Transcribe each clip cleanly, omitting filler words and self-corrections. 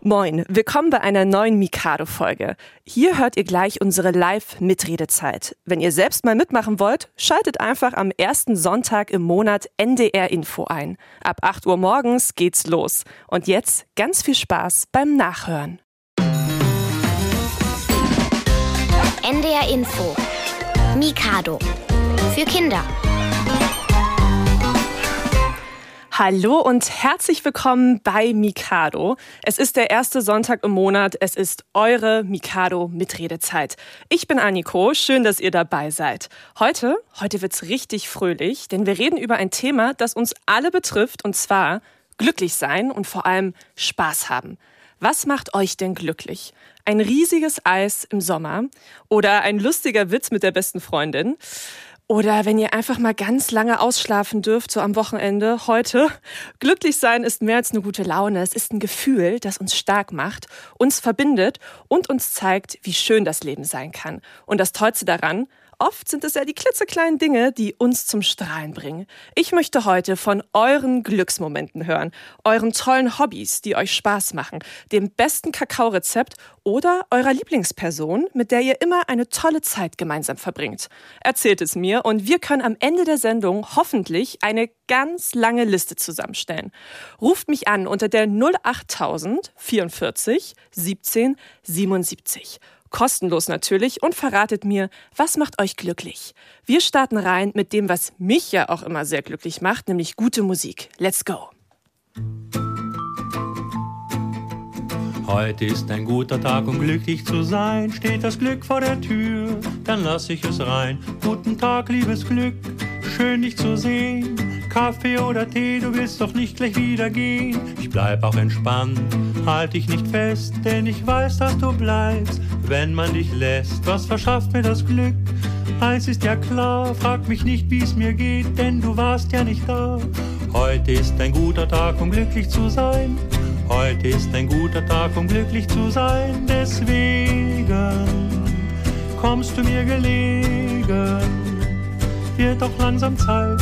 Moin, willkommen bei einer neuen Mikado-Folge. Hier hört ihr gleich unsere Live-Mitredezeit. Wenn ihr selbst mal mitmachen wollt, schaltet einfach am ersten Sonntag im Monat NDR Info ein. Ab 8 Uhr morgens geht's los. Und jetzt ganz viel Spaß beim Nachhören. NDR Info. Mikado. Für Kinder. Hallo und herzlich willkommen bei Mikado. Es ist der erste Sonntag im Monat. Es ist eure Mikado-Mitredezeit. Ich bin Anniko. Schön, dass ihr dabei seid. Heute wird's richtig fröhlich, denn wir reden über ein Thema, das uns alle betrifft, und zwar glücklich sein und vor allem Spaß haben. Was macht euch denn glücklich? Ein riesiges Eis im Sommer oder ein lustiger Witz mit der besten Freundin? Oder wenn ihr einfach mal ganz lange ausschlafen dürft, so am Wochenende, heute. Glücklich sein ist mehr als eine gute Laune. Es ist ein Gefühl, das uns stark macht, uns verbindet und uns zeigt, wie schön das Leben sein kann. Und das Tollste daran: oft sind es ja die klitzekleinen Dinge, die uns zum Strahlen bringen. Ich möchte heute von euren Glücksmomenten hören, euren tollen Hobbys, die euch Spaß machen, dem besten Kakaorezept oder eurer Lieblingsperson, mit der ihr immer eine tolle Zeit gemeinsam verbringt. Erzählt es mir und wir können am Ende der Sendung hoffentlich eine ganz lange Liste zusammenstellen. Ruft mich an unter der 08000 44 17 77. Kostenlos natürlich, und verratet mir, was macht euch glücklich? Wir starten rein mit dem, was mich ja auch immer sehr glücklich macht, nämlich gute Musik. Let's go! Heute ist ein guter Tag, um glücklich zu sein. Steht das Glück vor der Tür, dann lass ich es rein. Guten Tag, liebes Glück, schön dich zu sehen. Kaffee oder Tee, du willst doch nicht gleich wieder gehen. Ich bleib auch entspannt, halt dich nicht fest, denn ich weiß, dass du bleibst, wenn man dich lässt. Was verschafft mir das Glück? Eins ist ja klar, frag mich nicht, wie es mir geht, denn du warst ja nicht da. Heute ist ein guter Tag, um glücklich zu sein. Heute ist ein guter Tag, um glücklich zu sein. Deswegen kommst du mir gelegen, wird doch langsam Zeit.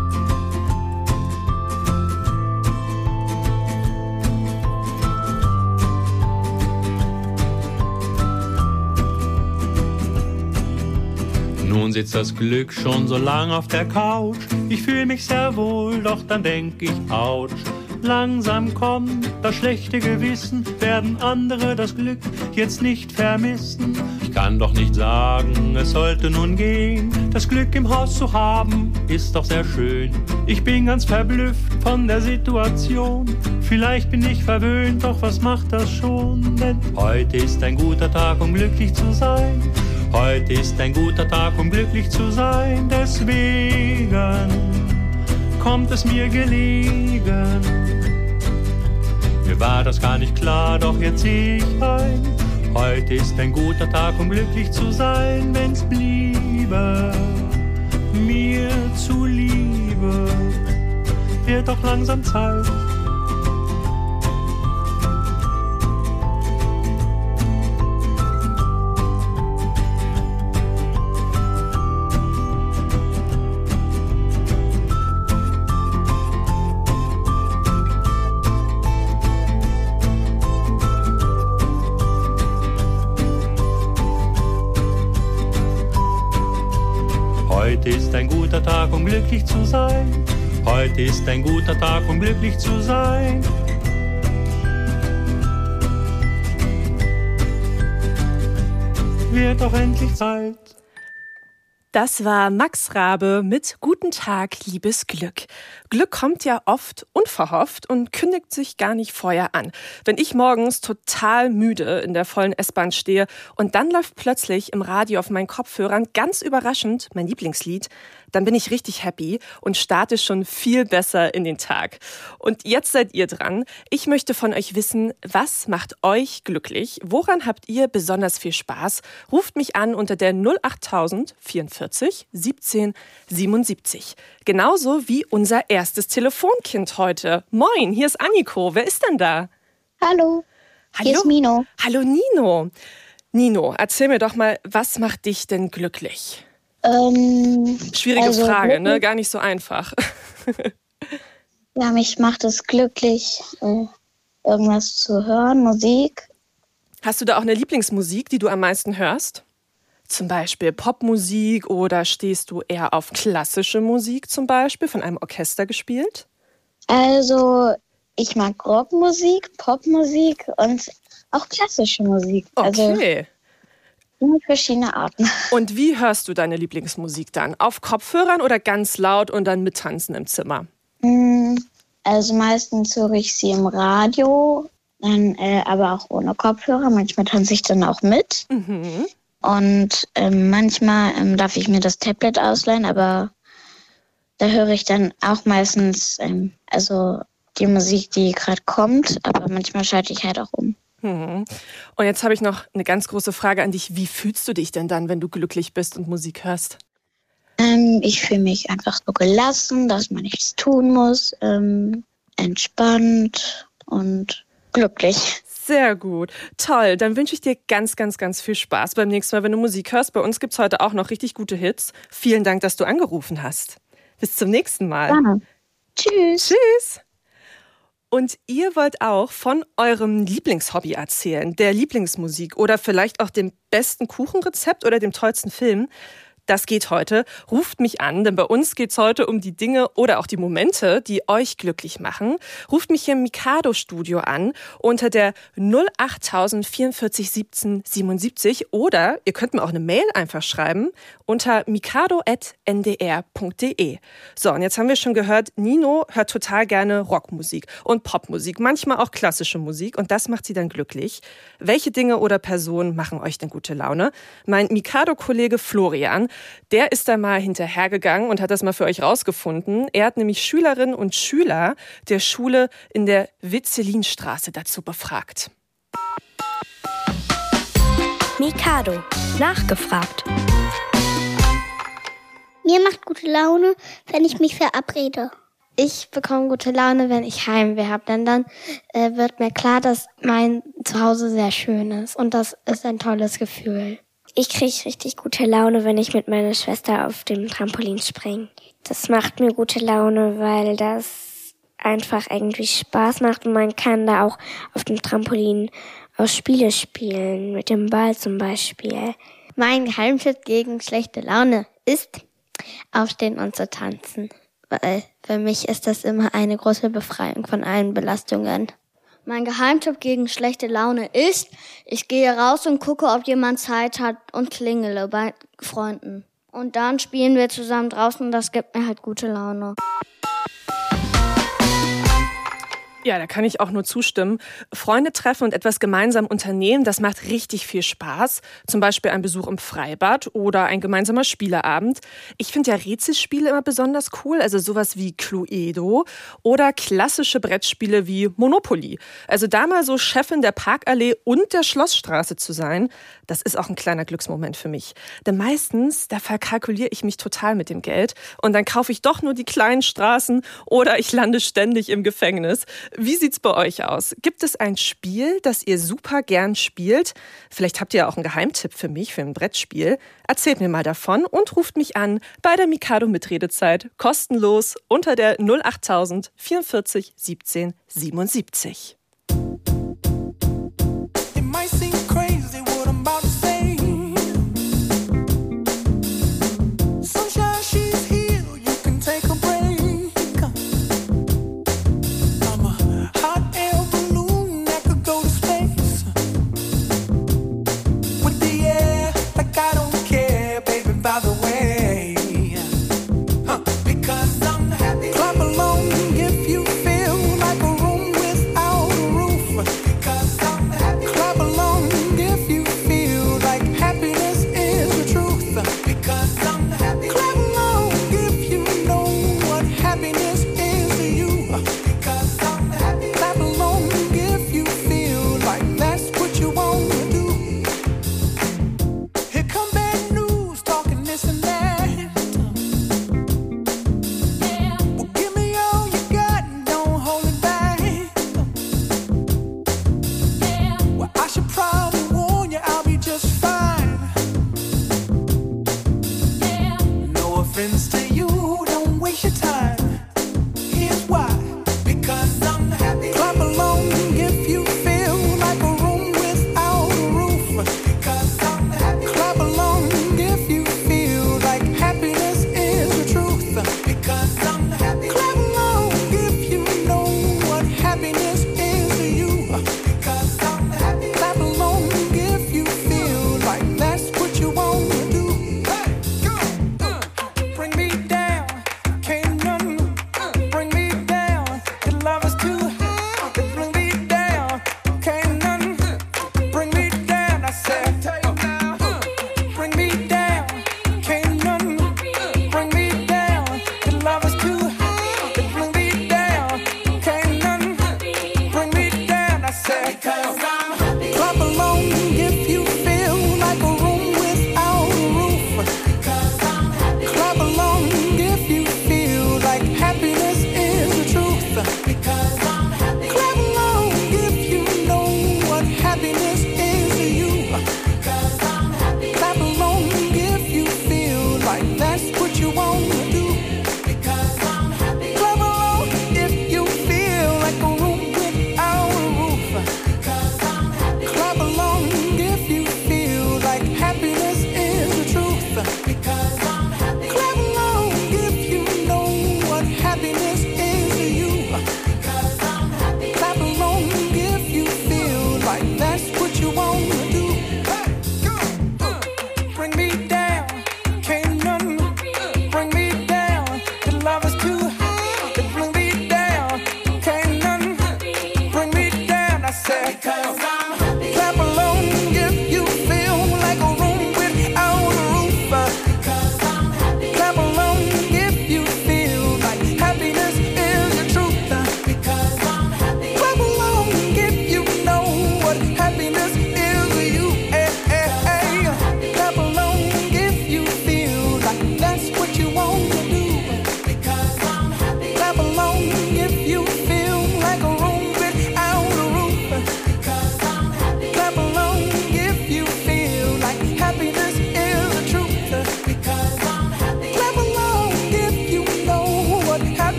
Nun sitzt das Glück schon so lang auf der Couch. Ich fühle mich sehr wohl, doch dann denk ich, ouch. Langsam kommt das schlechte Gewissen, werden andere das Glück jetzt nicht vermissen. Ich kann doch nicht sagen, es sollte nun gehen. Das Glück im Haus zu haben, ist doch sehr schön. Ich bin ganz verblüfft von der Situation. Vielleicht bin ich verwöhnt, doch was macht das schon? Denn heute ist ein guter Tag, um glücklich zu sein. Heute ist ein guter Tag, um glücklich zu sein. Deswegen kommt es mir gelegen. Mir war das gar nicht klar, doch jetzt seh ich ein. Heute ist ein guter Tag, um glücklich zu sein. Wenn's bliebe, mir zuliebe, wird doch langsam Zeit. Heute ist ein guter Tag, um glücklich zu sein. Heute ist ein guter Tag, um glücklich zu sein. Wird doch endlich Zeit. Das war Max Rabe mit Guten Tag, liebes Glück. Glück kommt ja oft unverhofft und kündigt sich gar nicht vorher an. Wenn ich morgens total müde in der vollen S-Bahn stehe und dann läuft plötzlich im Radio auf meinen Kopfhörern ganz überraschend mein Lieblingslied, dann bin ich richtig happy und starte schon viel besser in den Tag. Und jetzt seid ihr dran. Ich möchte von euch wissen, was macht euch glücklich? Woran habt ihr besonders viel Spaß? Ruft mich an unter der 08000 44 17 77. Genauso wie unser erstes Telefonkind heute. Moin, hier ist Anniko. Wer ist denn da? Hallo. Hallo? Hier ist Mino. Hallo Nino. Nino, erzähl mir doch mal, was macht dich denn glücklich? Schwierige Frage, ne? Gar nicht so einfach. Ja, mich macht es glücklich, irgendwas zu hören, Musik. Hast du da auch eine Lieblingsmusik, die du am meisten hörst? Zum Beispiel Popmusik oder stehst du eher auf klassische Musik zum Beispiel, von einem Orchester gespielt? Also ich mag Rockmusik, Popmusik und auch klassische Musik. Okay. Also verschiedene Arten. Und wie hörst du deine Lieblingsmusik dann? Auf Kopfhörern oder ganz laut und dann mittanzen im Zimmer? Also meistens höre ich sie im Radio, dann aber auch ohne Kopfhörer. Manchmal tanze ich dann auch mit. Und manchmal darf ich mir das Tablet ausleihen, aber da höre ich dann auch meistens also die Musik, die gerade kommt, aber manchmal schalte ich halt auch um. Und jetzt habe ich noch eine ganz große Frage an dich. Wie fühlst du dich denn dann, wenn du glücklich bist und Musik hörst? Ich fühle mich einfach so gelassen, dass man nichts tun muss, entspannt und glücklich. Sehr gut. Toll. Dann wünsche ich dir ganz, ganz, ganz viel Spaß beim nächsten Mal, wenn du Musik hörst. Bei uns gibt es heute auch noch richtig gute Hits. Vielen Dank, dass du angerufen hast. Bis zum nächsten Mal. Gerne. Tschüss. Tschüss. Und ihr wollt auch von eurem Lieblingshobby erzählen, der Lieblingsmusik oder vielleicht auch dem besten Kuchenrezept oder dem tollsten Film? Das geht heute. Ruft mich an, denn bei uns geht es heute um die Dinge oder auch die Momente, die euch glücklich machen. Ruft mich hier im Mikado-Studio an unter der 08000 44 17 77 oder ihr könnt mir auch eine Mail einfach schreiben unter mikado@ndr.de. So, und jetzt haben wir schon gehört, Nino hört total gerne Rockmusik und Popmusik, manchmal auch klassische Musik und das macht sie dann glücklich. Welche Dinge oder Personen machen euch denn gute Laune? Mein Mikado-Kollege Florian, der ist da mal hinterhergegangen und hat das mal für euch rausgefunden. Er hat nämlich Schülerinnen und Schüler der Schule in der Witzelinstraße dazu befragt. Mikado. Nachgefragt. Mir macht gute Laune, wenn ich mich verabrede. Ich bekomme gute Laune, wenn ich Heimweh habe, denn dann wird mir klar, dass mein Zuhause sehr schön ist und das ist ein tolles Gefühl. Ich kriege richtig gute Laune, wenn ich mit meiner Schwester auf dem Trampolin springe. Das macht mir gute Laune, weil das einfach irgendwie Spaß macht und man kann da auch auf dem Trampolin auch Spiele spielen, mit dem Ball zum Beispiel. Mein Geheimtipp gegen schlechte Laune ist, aufstehen und zu tanzen. Weil für mich ist das immer eine große Befreiung von allen Belastungen. Mein Geheimtipp gegen schlechte Laune ist, ich gehe raus und gucke, ob jemand Zeit hat und klingele bei Freunden. Und dann spielen wir zusammen draußen und das gibt mir halt gute Laune. Ja, da kann ich auch nur zustimmen. Freunde treffen und etwas gemeinsam unternehmen, das macht richtig viel Spaß. Zum Beispiel ein Besuch im Freibad oder ein gemeinsamer Spieleabend. Ich finde ja Rätselspiele immer besonders cool, also sowas wie Cluedo oder klassische Brettspiele wie Monopoly. Also da mal so Chefin der Parkallee und der Schlossstraße zu sein, das ist auch ein kleiner Glücksmoment für mich. Denn meistens, da verkalkuliere ich mich total mit dem Geld und dann kaufe ich doch nur die kleinen Straßen oder ich lande ständig im Gefängnis. Wie sieht's bei euch aus? Gibt es ein Spiel, das ihr super gern spielt? Vielleicht habt ihr auch einen Geheimtipp für mich, für ein Brettspiel. Erzählt mir mal davon und ruft mich an bei der Mikado Mitredezeit kostenlos unter der 08000 44 17 77. Clap along if you feel like a room without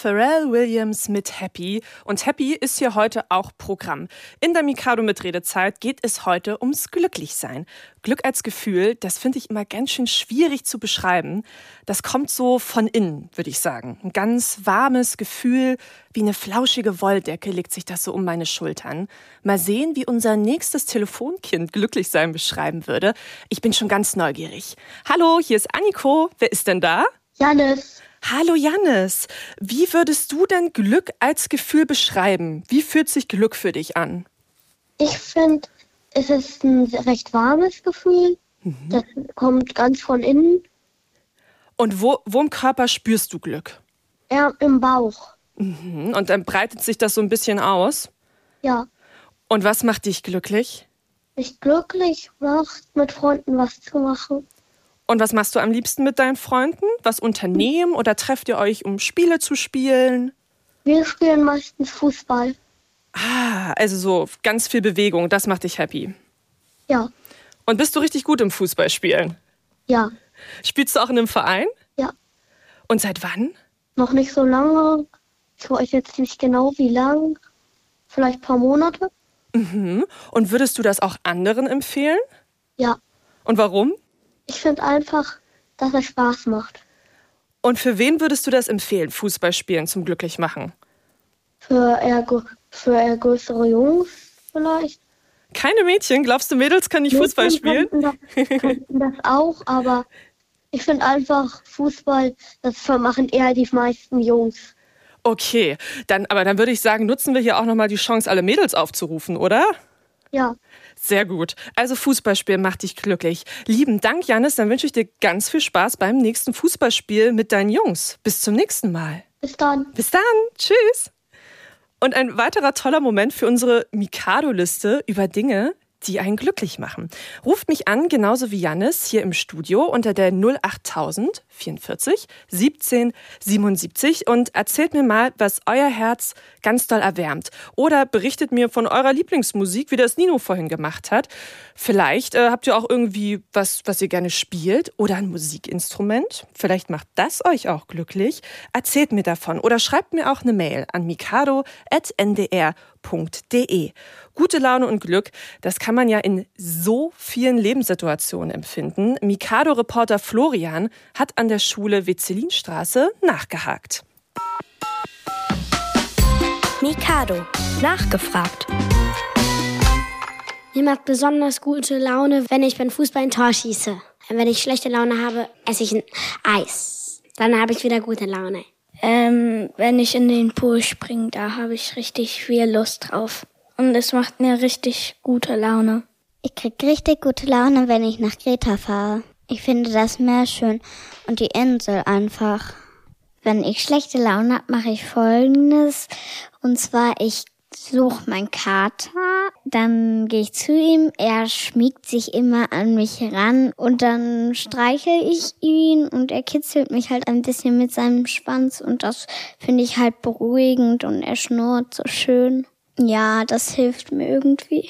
Pharrell Williams mit Happy. Und Happy ist hier heute auch Programm. In der Mikado mit Redezeit geht es heute ums Glücklichsein. Glück als Gefühl, das finde ich immer ganz schön schwierig zu beschreiben. Das kommt so von innen, würde ich sagen. Ein ganz warmes Gefühl, wie eine flauschige Wolldecke legt sich das so um meine Schultern. Mal sehen, wie unser nächstes Telefonkind Glücklichsein beschreiben würde. Ich bin schon ganz neugierig. Hallo, hier ist Anniko. Wer ist denn da? Jannis. Hallo Jannis. Wie würdest du denn Glück als Gefühl beschreiben? Wie fühlt sich Glück für dich an? Ich finde, es ist ein recht warmes Gefühl. Das kommt ganz von innen. Und wo im Körper spürst du Glück? Ja, im Bauch. Und dann breitet sich das so ein bisschen aus? Ja. Und was macht dich glücklich? Mich glücklich macht, mit Freunden was zu machen. Und was machst du am liebsten mit deinen Freunden? Was unternehmen oder trefft ihr euch, um Spiele zu spielen? Wir spielen meistens Fußball. Ah, also so ganz viel Bewegung, das macht dich happy. Ja. Und bist du richtig gut im Fußballspielen? Ja. Spielst du auch in einem Verein? Ja. Und seit wann? Noch nicht so lange. Ich weiß jetzt nicht genau, wie lang. Vielleicht ein paar Monate. Und würdest du das auch anderen empfehlen? Ja. Und warum? Ich finde einfach, dass es Spaß macht. Und für wen würdest du das empfehlen, Fußballspielen zum Glücklichmachen? Für eher größere Jungs vielleicht. Keine Mädchen? Glaubst du, Mädels können nicht Fußball spielen? Könnten das auch, aber ich finde einfach Fußball, das machen eher die meisten Jungs. Okay, dann würde ich sagen, nutzen wir hier auch nochmal die Chance, alle Mädels aufzurufen, oder? Ja. Sehr gut. Also Fußballspielen macht dich glücklich. Lieben Dank, Jannis. Dann wünsche ich dir ganz viel Spaß beim nächsten Fußballspiel mit deinen Jungs. Bis zum nächsten Mal. Bis dann. Bis dann. Tschüss. Und ein weiterer toller Moment für unsere Mikado-Liste über Dinge, die einen glücklich machen. Ruft mich an, genauso wie Jannis, hier im Studio unter der 08000 44 17 77 und erzählt mir mal, was euer Herz ganz doll erwärmt. Oder berichtet mir von eurer Lieblingsmusik, wie das Nino vorhin gemacht hat. Vielleicht habt ihr auch irgendwie was ihr gerne spielt oder ein Musikinstrument. Vielleicht macht das euch auch glücklich. Erzählt mir davon oder schreibt mir auch eine Mail an mikado@ndr.de. Gute Laune und Glück, das kann man ja in so vielen Lebenssituationen empfinden. Mikado-Reporter Florian hat an der Schule Wetzelinstraße nachgehakt. Mikado, nachgefragt. Mir macht besonders gute Laune, wenn ich beim Fußball ein Tor schieße. Wenn ich schlechte Laune habe, esse ich ein Eis. Dann habe ich wieder gute Laune. Wenn ich in den Pool springe, da habe ich richtig viel Lust drauf. Und es macht mir richtig gute Laune. Ich krieg richtig gute Laune, wenn ich nach Kreta fahre. Ich finde das Meer schön und die Insel einfach. Wenn ich schlechte Laune habe, mache ich Folgendes. Und zwar, ich suche meinen Kater, dann gehe ich zu ihm, er schmiegt sich immer an mich ran und dann streichel ich ihn und er kitzelt mich halt ein bisschen mit seinem Schwanz und das finde ich halt beruhigend und er schnurrt so schön. Ja, das hilft mir irgendwie.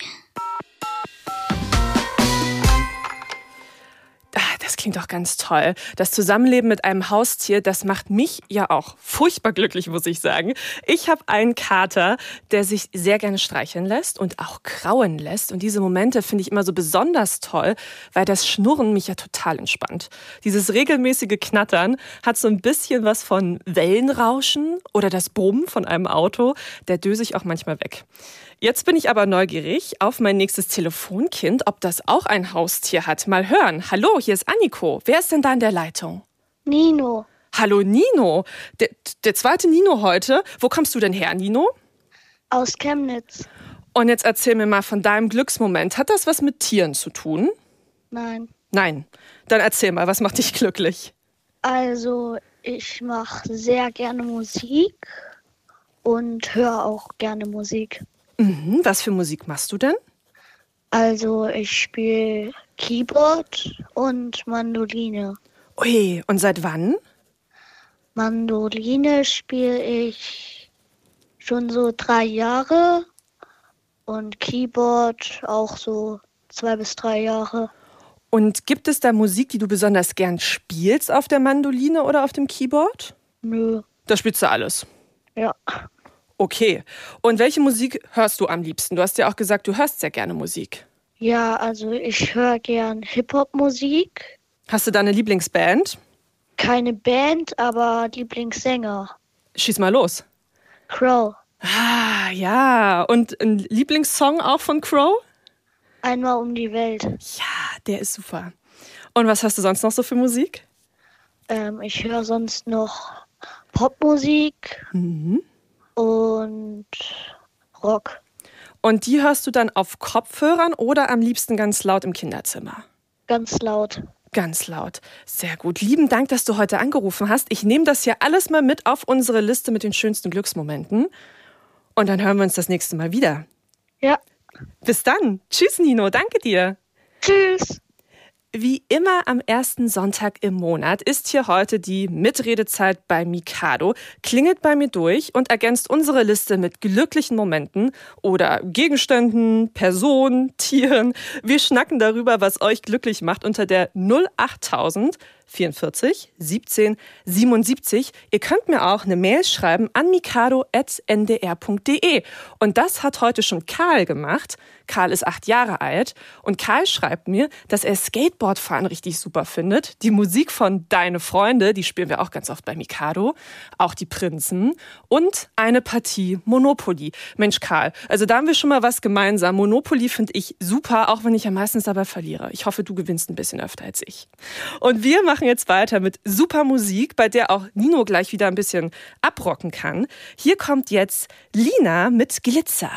Das klingt doch ganz toll. Das Zusammenleben mit einem Haustier, das macht mich ja auch furchtbar glücklich, muss ich sagen. Ich habe einen Kater, der sich sehr gerne streicheln lässt und auch krauen lässt. Und diese Momente finde ich immer so besonders toll, weil das Schnurren mich ja total entspannt. Dieses regelmäßige Knattern hat so ein bisschen was von Wellenrauschen oder das Brummen von einem Auto. Da döse ich auch manchmal weg. Jetzt bin ich aber neugierig auf mein nächstes Telefonkind, ob das auch ein Haustier hat. Mal hören. Hallo, hier ist Anniko. Wer ist denn da in der Leitung? Nino. Hallo Nino. Der zweite Nino heute. Wo kommst du denn her, Nino? Aus Chemnitz. Und jetzt erzähl mir mal von deinem Glücksmoment. Hat das was mit Tieren zu tun? Nein. Nein. Dann erzähl mal, was macht dich glücklich? Also, ich mache sehr gerne Musik und höre auch gerne Musik. Was für Musik machst du denn? Also, ich spiele Keyboard und Mandoline. Ui, und seit wann? Mandoline spiele ich schon so 3 Jahre und Keyboard auch so 2 bis 3 Jahre. Und gibt es da Musik, die du besonders gern spielst auf der Mandoline oder auf dem Keyboard? Nö. Da spielst du alles. Ja. Okay. Und welche Musik hörst du am liebsten? Du hast ja auch gesagt, du hörst sehr gerne Musik. Ja, also ich höre gern Hip-Hop-Musik. Hast du da eine Lieblingsband? Keine Band, aber Lieblingssänger. Schieß mal los. Crow. Ah, ja. Und ein Lieblingssong auch von Crow? Einmal um die Welt. Ja, der ist super. Und was hast du sonst noch so für Musik? Ich höre sonst noch Popmusik und Rock. Und die hörst du dann auf Kopfhörern oder am liebsten ganz laut im Kinderzimmer? Ganz laut. Ganz laut. Sehr gut. Lieben Dank, dass du heute angerufen hast. Ich nehme das hier alles mal mit auf unsere Liste mit den schönsten Glücksmomenten. Und dann hören wir uns das nächste Mal wieder. Ja. Bis dann. Tschüss, Nino. Danke dir. Tschüss. Wie immer am ersten Sonntag im Monat ist hier heute die Mitredezeit bei Mikado. Klingelt bei mir durch und ergänzt unsere Liste mit glücklichen Momenten oder Gegenständen, Personen, Tieren. Wir schnacken darüber, was euch glücklich macht unter der 08000 44 17 77. Ihr könnt mir auch eine Mail schreiben an mikado@ndr.de. Und das hat heute schon Karl gemacht. Karl ist 8 Jahre alt und Karl schreibt mir, dass er Skateboardfahren richtig super findet. Die Musik von Deine Freunde, die spielen wir auch ganz oft bei Mikado, auch die Prinzen und eine Partie Monopoly. Mensch Karl, also da haben wir schon mal was gemeinsam. Monopoly finde ich super, auch wenn ich ja meistens dabei verliere. Ich hoffe, du gewinnst ein bisschen öfter als ich. Und wir machen jetzt weiter mit super Musik, bei der auch Nino gleich wieder ein bisschen abrocken kann. Hier kommt jetzt Lina mit Glitzer.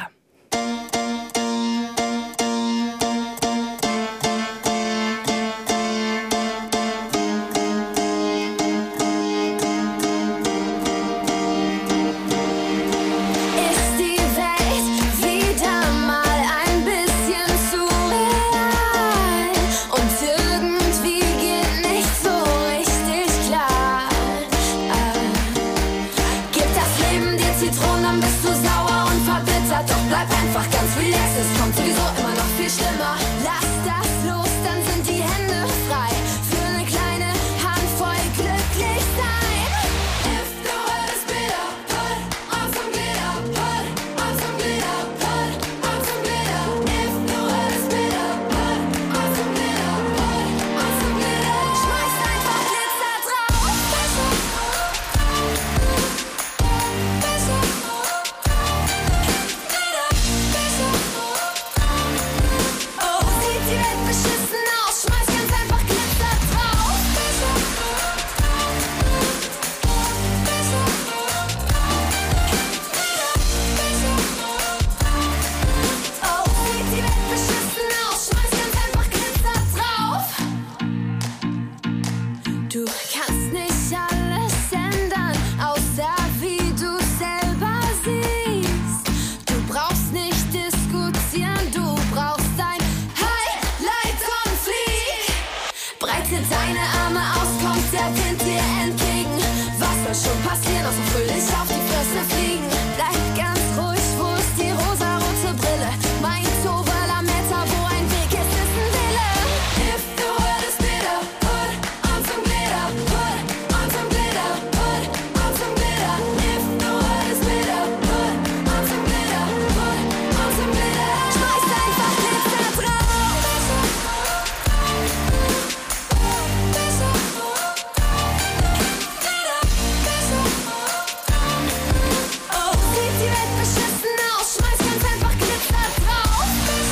Zitronen, dann bist du sauer und verbittert. Doch bleib einfach ganz relaxed, es kommt sowieso immer noch viel schlimmer. Lass das los, dann sind die Hände frei. Für eine kleine Handvoll glücklich sein. If the world is bitter, put on some glitter. Put on some glitter, put on some glitter. If the world is bitter, put on some glitter. Put on some glitter. Schmeiß einfach Glitzer drauf. Du kannst nicht alles ändern, außer wie du selber siehst. Du brauchst nicht diskutieren, du brauchst ein Highlight und flieg. Breite deine Arme aus, kommt der Wind dir entgegen. Was soll schon passieren, außer fröhlich auf die Fresse fliegen? Bleib ganz ruhig, wo ist die rosarote Brille? Mein Toverlametta, wo ein Weg ist, ist ein Wille. If the world is bitter, put on some glitter. Put on some glitter, put on some glitter. If the world is bitter, put on some glitter. Put on some glitter. Schmeiß einfach Glitzer drauf. Oh, sieht die Welt beschissen aus, schmeiß ganz einfach Glitzer drauf.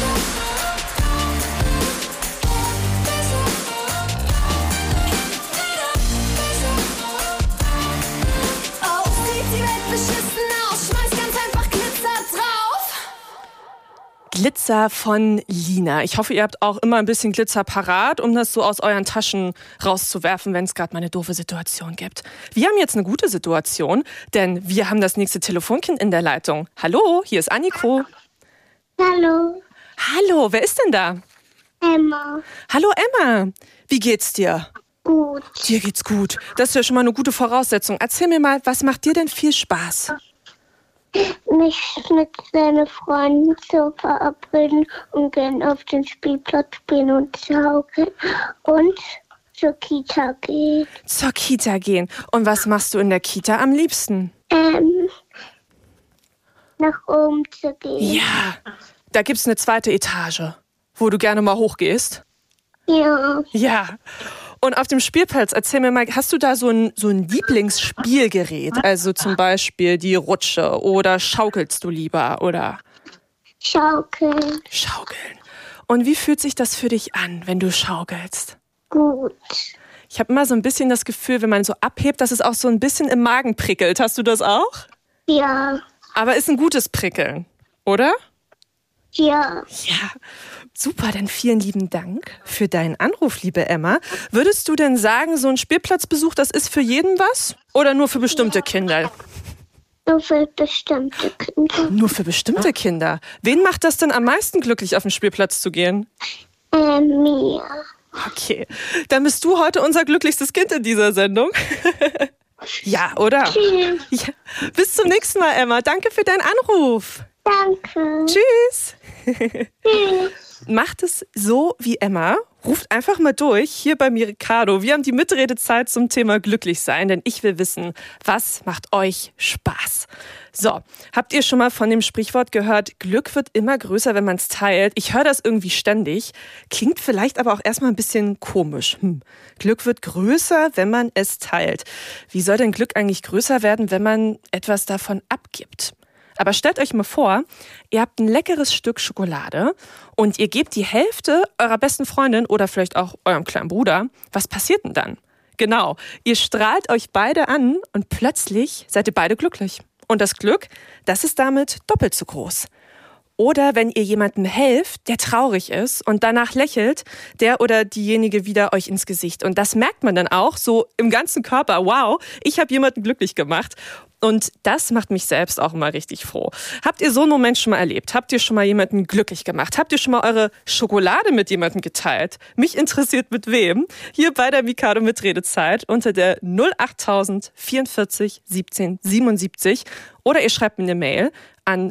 Oh, sieht die Welt beschissen aus, schmeiß ganz einfach Glitzer drauf. Glitzer von Lina. Ich hoffe, ihr habt auch immer ein bisschen Glitzer parat, um das so aus euren Taschen rauszuwerfen, wenn es gerade mal eine doofe Situation gibt. Wir haben jetzt eine gute Situation, denn wir haben das nächste Telefonkind in der Leitung. Hallo, hier ist Anniko. Hallo, Hallo, wer ist denn da? Emma. Hallo Emma, wie geht's dir? Gut. Dir geht's gut. Das ist ja schon mal eine gute Voraussetzung. Erzähl mir mal, was macht dir denn viel Spaß? Mich mit seinen Freunden zu verabreden und gern auf den Spielplatz spielen und schaukeln und zur Kita gehen. Zur Kita gehen. Und was machst du in der Kita am liebsten? nach oben zu gehen. Ja, da gibt's eine 2. Etage, wo du gerne mal hochgehst. Ja. Ja. Und auf dem Spielplatz, erzähl mir mal, hast du da so ein Lieblingsspielgerät? Also zum Beispiel die Rutsche oder schaukelst du lieber oder? Schaukeln. Schaukeln. Und wie fühlt sich das für dich an, wenn du schaukelst? Gut. Ich habe immer so ein bisschen das Gefühl, wenn man so abhebt, dass es auch so ein bisschen im Magen prickelt. Hast du das auch? Ja. Aber ist ein gutes Prickeln, oder? Ja. Ja, super, dann vielen lieben Dank für deinen Anruf, liebe Emma. Würdest du denn sagen, so ein Spielplatzbesuch, das ist für jeden was? Oder nur für bestimmte Kinder? Nur für bestimmte Kinder. Nur für bestimmte Kinder? Wen macht das denn am meisten glücklich, auf den Spielplatz zu gehen? Mir. Okay, dann bist du heute unser glücklichstes Kind in dieser Sendung. Ja, oder? Tschüss. Ja. Bis zum nächsten Mal, Emma. Danke für deinen Anruf. Danke. Tschüss. Tschüss. Macht es so wie Emma. Ruft einfach mal durch, hier bei Mikado. Wir haben die Mitredezeit zum Thema glücklich sein, denn ich will wissen, was macht euch Spaß? So, habt ihr schon mal von dem Sprichwort gehört, Glück wird immer größer, wenn man es teilt? Ich höre das irgendwie ständig. Klingt vielleicht aber auch erstmal ein bisschen komisch. Glück wird größer, wenn man es teilt. Wie soll denn Glück eigentlich größer werden, wenn man etwas davon abgibt? Aber stellt euch mal vor, ihr habt ein leckeres Stück Schokolade und ihr gebt die Hälfte eurer besten Freundin oder vielleicht auch eurem kleinen Bruder. Was passiert denn dann? Genau, ihr strahlt euch beide an und plötzlich seid ihr beide glücklich. Und das Glück, das ist damit doppelt so groß. Oder wenn ihr jemandem helft, der traurig ist und danach lächelt der oder diejenige wieder euch ins Gesicht. Und das merkt man dann auch so im ganzen Körper. Wow, ich habe jemanden glücklich gemacht. Und das macht mich selbst auch immer richtig froh. Habt ihr so einen Moment schon mal erlebt? Habt ihr schon mal jemanden glücklich gemacht? Habt ihr schon mal eure Schokolade mit jemandem geteilt? Mich interessiert mit wem. Hier bei der Mikado Mitredezeit unter der 08000 44 17 77. Oder ihr schreibt mir eine Mail an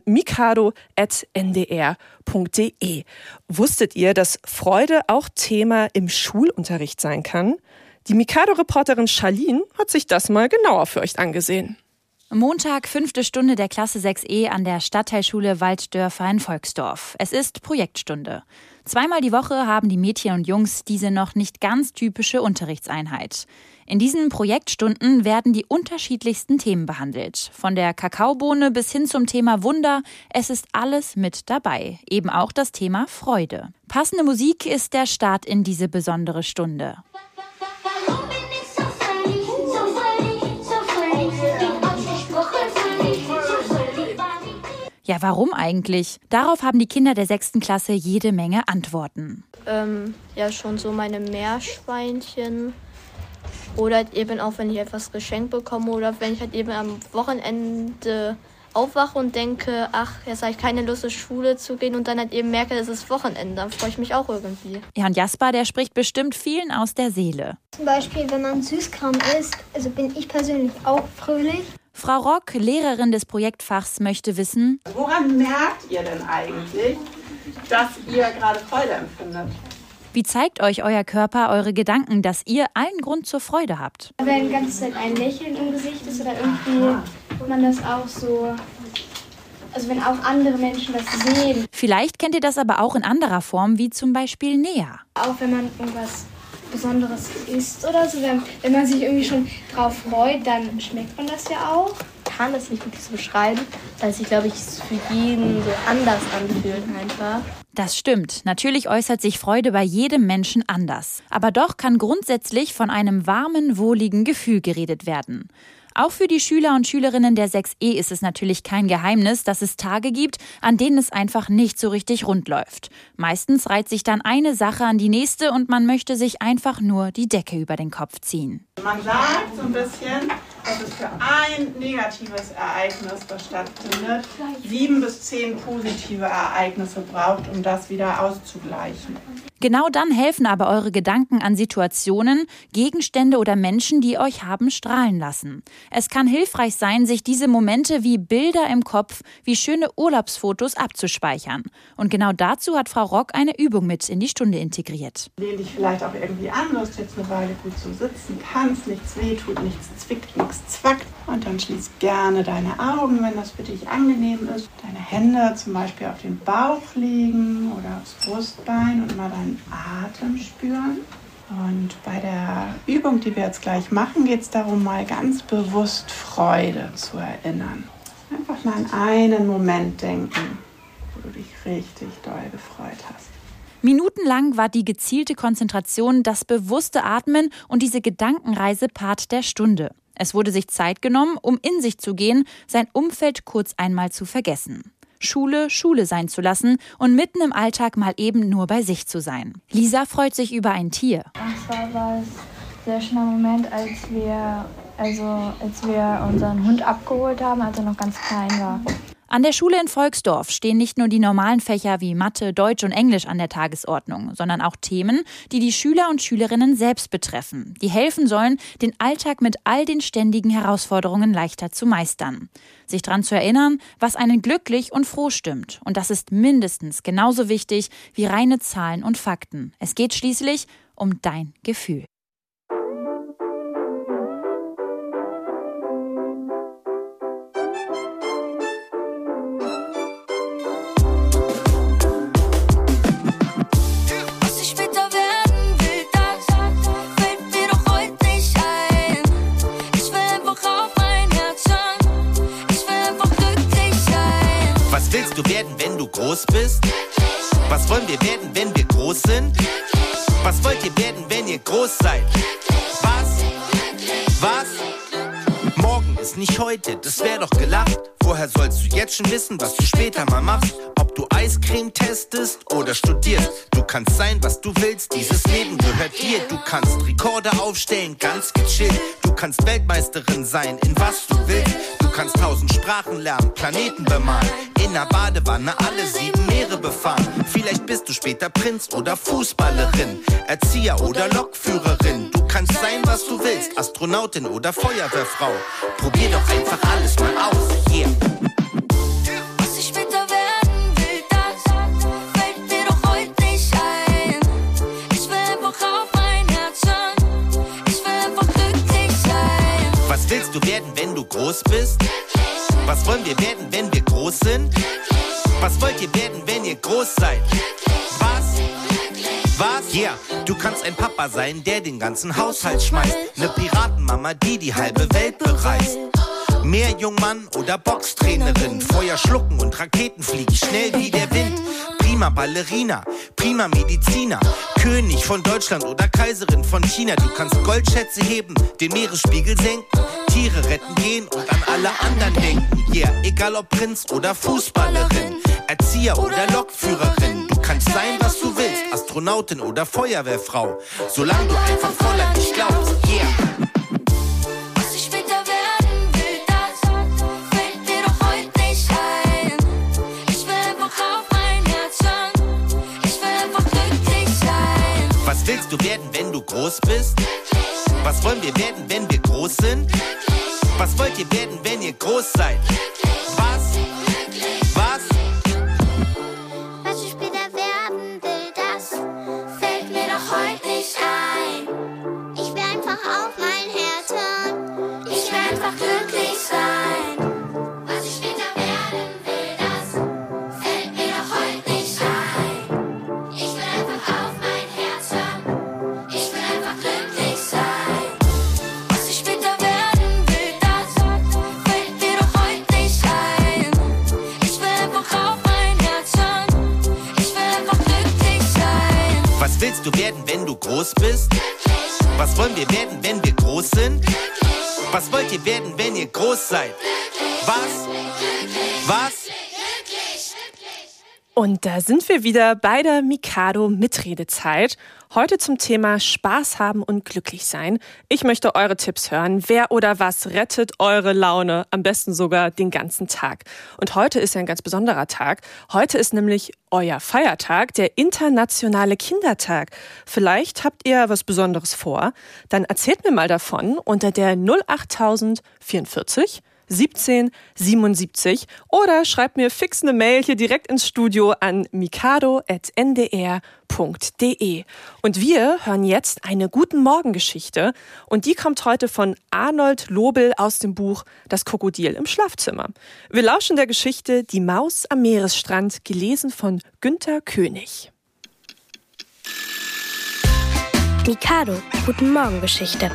mikado@ndr.de. Wusstet ihr, dass Freude auch Thema im Schulunterricht sein kann? Die Mikado-Reporterin Charlene hat sich das mal genauer für euch angesehen. Montag, 5. Stunde der Klasse 6e an der Stadtteilschule Walddörfer in Volksdorf. Es ist Projektstunde. 2-mal die Woche haben die Mädchen und Jungs diese noch nicht ganz typische Unterrichtseinheit. In diesen Projektstunden werden die unterschiedlichsten Themen behandelt. Von der Kakaobohne bis hin zum Thema Wunder, es ist alles mit dabei. Eben auch das Thema Freude. Passende Musik ist der Start in diese besondere Stunde. Ja, warum eigentlich? Darauf haben die Kinder der 6. Klasse jede Menge Antworten. Ja, schon so meine Meerschweinchen. Oder eben auch, wenn ich etwas geschenkt bekomme. Oder wenn ich halt eben am Wochenende aufwache und denke, ach, jetzt habe ich keine Lust, zur Schule zu gehen. Und dann halt eben merke, es ist Wochenende. Dann freue ich mich auch irgendwie. Ja, und Jasper, der spricht bestimmt vielen aus der Seele. Zum Beispiel, wenn man Süßkram isst, also bin ich persönlich auch fröhlich. Frau Rock, Lehrerin des Projektfachs, möchte wissen: Woran merkt ihr denn eigentlich, dass ihr gerade Freude empfindet? Wie zeigt euch euer Körper, eure Gedanken, dass ihr allen Grund zur Freude habt? Wenn die ganze Zeit ein Lächeln im Gesicht ist oder irgendwie man das auch so, also wenn auch andere Menschen das sehen. Vielleicht kennt ihr das aber auch in anderer Form, wie zum Beispiel Nea. Auch wenn man irgendwas Besonderes isst oder so, wenn man sich irgendwie schon drauf freut, dann schmeckt man das ja auch. Ich kann das nicht wirklich so beschreiben, weil sich, glaube ich, für jeden so anders anfühlt einfach. Das stimmt. Natürlich äußert sich Freude bei jedem Menschen anders. Aber doch kann grundsätzlich von einem warmen, wohligen Gefühl geredet werden. Auch für die Schüler und Schülerinnen der 6e ist es natürlich kein Geheimnis, dass es Tage gibt, an denen es einfach nicht so richtig rund läuft. Meistens reiht sich dann eine Sache an die nächste und man möchte sich einfach nur die Decke über den Kopf ziehen. Man sagt so ein bisschen, dass es für ein negatives Ereignis, das stattfindet, 7 bis 10 positive Ereignisse braucht, um das wieder auszugleichen. Genau dann helfen aber eure Gedanken an Situationen, Gegenstände oder Menschen, die euch haben strahlen lassen. Es kann hilfreich sein, sich diese Momente wie Bilder im Kopf, wie schöne Urlaubsfotos abzuspeichern. Und genau dazu hat Frau Rock eine Übung mit in die Stunde integriert. Lehn dich vielleicht auch irgendwie an, du hast jetzt eine Weile gut zu sitzen, kannst, nichts wehtut, nichts zwickt, nichts was zwackt. Und dann schließ gerne deine Augen, wenn das für dich angenehm ist. Deine Hände zum Beispiel auf den Bauch legen oder aufs Brustbein und mal deinen Atem spüren. Und bei der Übung, die wir jetzt gleich machen, geht es darum, mal ganz bewusst Freude zu erinnern. Einfach mal an einen Moment denken, wo du dich richtig doll gefreut hast. Minutenlang war die gezielte Konzentration, das bewusste Atmen und diese Gedankenreise Part der Stunde. Es wurde sich Zeit genommen, um in sich zu gehen, sein Umfeld kurz einmal zu vergessen. Schule sein zu lassen und mitten im Alltag mal eben nur bei sich zu sein. Lisa freut sich über ein Tier. Und zwar war es ein sehr schöner Moment, als wir unseren Hund abgeholt haben, als er noch ganz klein war. An der Schule in Volksdorf stehen nicht nur die normalen Fächer wie Mathe, Deutsch und Englisch an der Tagesordnung, sondern auch Themen, die die Schüler und Schülerinnen selbst betreffen, die helfen sollen, den Alltag mit all den ständigen Herausforderungen leichter zu meistern. Sich daran zu erinnern, was einen glücklich und froh stimmt. Und das ist mindestens genauso wichtig wie reine Zahlen und Fakten. Es geht schließlich um dein Gefühl. Du werden, wenn du groß bist? Was wollen wir werden, wenn wir groß sind? Was wollt ihr werden, wenn ihr groß seid? Was? Morgen ist nicht heute, das wär doch gelacht. Woher sollst du jetzt schon wissen, was du später mal machst? Ob du Eiscreme testest oder studierst. Du kannst sein, was du willst, dieses Leben gehört dir. Du kannst Rekorde aufstellen, ganz gechillt. Du kannst Weltmeisterin sein, in was du willst. Du kannst 1000 Sprachen lernen, Planeten bemalen. In der Badewanne alle 7 Meere befahren. Vielleicht bist du später Prinz oder Fußballerin, Erzieher oder Lokführerin. Du kannst sein, was du willst, Astronautin oder Feuerwehrfrau. Probier doch einfach alles mal aus, yeah. Was ich später werden will, das fällt mir doch heute nicht ein. Ich will einfach auf mein Herz hören. Ich will einfach glücklich sein. Was willst du werden, wenn du groß bist? Was wollen wir werden, wenn wir groß sind? Was wollt ihr werden, wenn ihr groß seid? Was? Yeah, du kannst ein Papa sein, der den ganzen Haushalt schmeißt. Eine Piratenmama, die halbe Welt bereist. Meerjungmann oder Boxtrainerin. Feuer schlucken und Raketen fliegen schnell wie der Wind. Prima Ballerina, prima Mediziner. König von Deutschland oder Kaiserin von China. Du kannst Goldschätze heben, den Meeresspiegel senken. Tiere retten gehen und an alle anderen denken. Yeah, egal ob Prinz oder Fußballerin, Erzieher oder Lokführerin. Du kannst sein, was du willst, Astronautin oder Feuerwehrfrau. Solange du einfach voll an dich glaubst, yeah. Was ich später werden will, das fällt mir doch heute nicht ein. Ich will einfach auf mein Herz hören. Ich will einfach glücklich sein. Was willst du werden, wenn du groß bist? Was wollen wir werden, wenn wir groß sind? Was wollt ihr werden, wenn ihr groß seid? Was? Was ich später werden will, das fällt mir doch heute nicht ein. Ich will einfach auf mein Herz hören. Ich will einfach glücklich sein. Was ich später werden will, das fällt mir doch heute nicht ein. Ich will einfach auf mein Herz hören. Ich will einfach glücklich sein. Was ich später werden will, das fällt mir doch heute nicht ein. Ich will einfach auf mein Herz hören. Ich will einfach glücklich sein. Was willst du werden, wenn du groß bist? Was wollen wir werden, wenn wir groß sind? Was wollt ihr werden, wenn ihr groß seid? Was? Und da sind wir wieder bei der Mikado Mitredezeit. Heute zum Thema Spaß haben und glücklich sein. Ich möchte eure Tipps hören. Wer oder was rettet eure Laune? Am besten sogar den ganzen Tag. Und heute ist ja ein ganz besonderer Tag. Heute ist nämlich euer Feiertag, der Internationale Kindertag. Vielleicht habt ihr was Besonderes vor. Dann erzählt mir mal davon unter der 08044 17 77 oder schreibt mir fix eine Mail hier direkt ins Studio an mikado@ndr.de. Und wir hören jetzt eine Guten-Morgen-Geschichte und die kommt heute von Arnold Lobel aus dem Buch Das Krokodil im Schlafzimmer. Wir lauschen der Geschichte Die Maus am Meeresstrand, gelesen von Günter König. Mikado, Guten-Morgen-Geschichte.